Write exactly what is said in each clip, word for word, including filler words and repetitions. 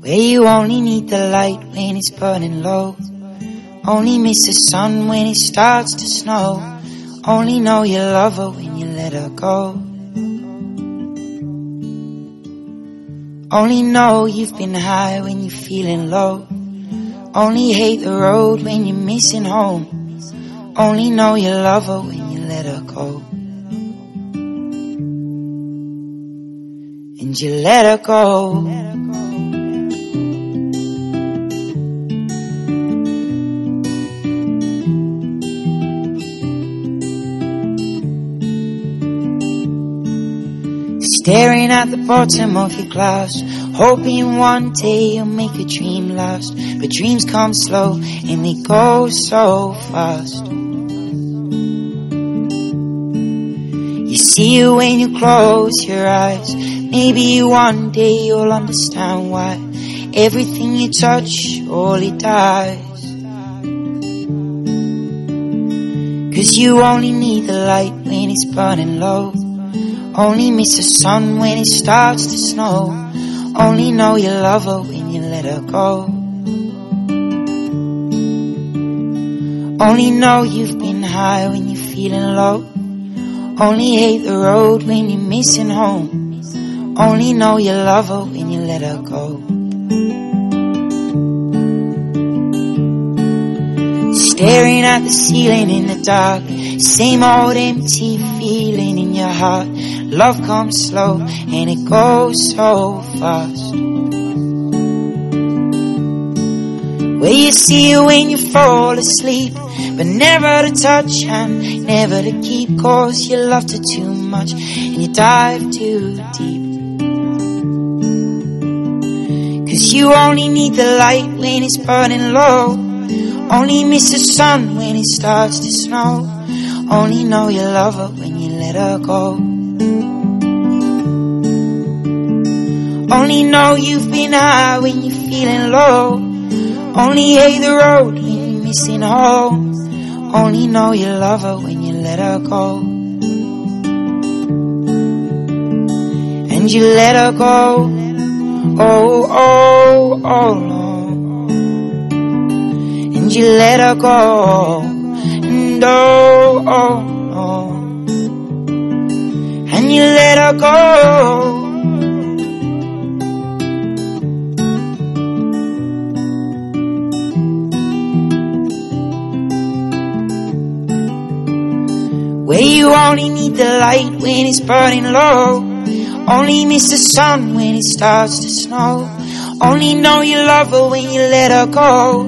where you only need the light when it's burning low. Only miss the sun when it starts to snow. Only know you love her when you let her go. Only know you've been high when you're feeling low. Only hate the road when you're missing home. Only know you love her when you let her go. And you let her go. Staring at the bottom of your glass, hoping one day you'll make a dream last. But dreams come slow and they go so fast. You see it when you close your eyes. Maybe one day you'll understand why everything you touch only dies. Cause you only need the light when it's burning low. Only miss the sun when it starts to snow. Only know you love her when you let her go. Only know you've been high when you're feeling low. Only hate the road when you're missing home. Only know you love her when you let her go. Staring at the ceiling in the dark, same old empty feeling in your heart. Love comes slow and it goes so fast. Where you see it when you fall asleep, but never to touch and never to keep. Cause you loved her too much and you dive too deep. Cause you only need the light when it's burning low. Only miss the sun when it starts to snow. Only know you love her when you let her go. Only know you've been high when you're feeling low. Only hate the road when you're missing home. Only know you love her when you let her go. And you let her go. Oh, oh, oh, no. And you let her go. And oh, oh, no. And you let her go. Where you only need the light when it's burning low. Only miss the sun when it starts to snow. Only know you love her when you let her go.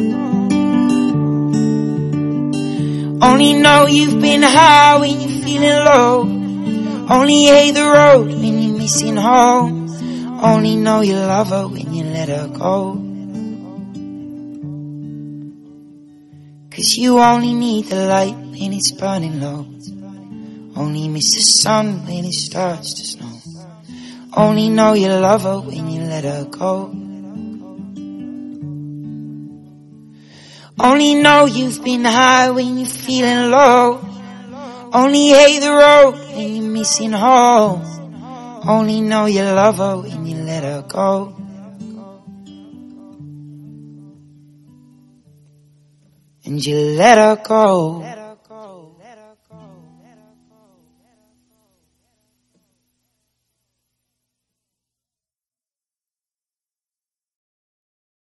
Only know you've been high when you're feeling low. Only hate the road when you're missing home. Only know you love her when you let her go. Cause you only need the light when it's burning low. Only miss the sun when it starts to snow. Only know you love her when you let her go. Only know you've been high when you're feeling low. Only hate the road when you're missing home. Only know you love her when you let her go. And you let her go.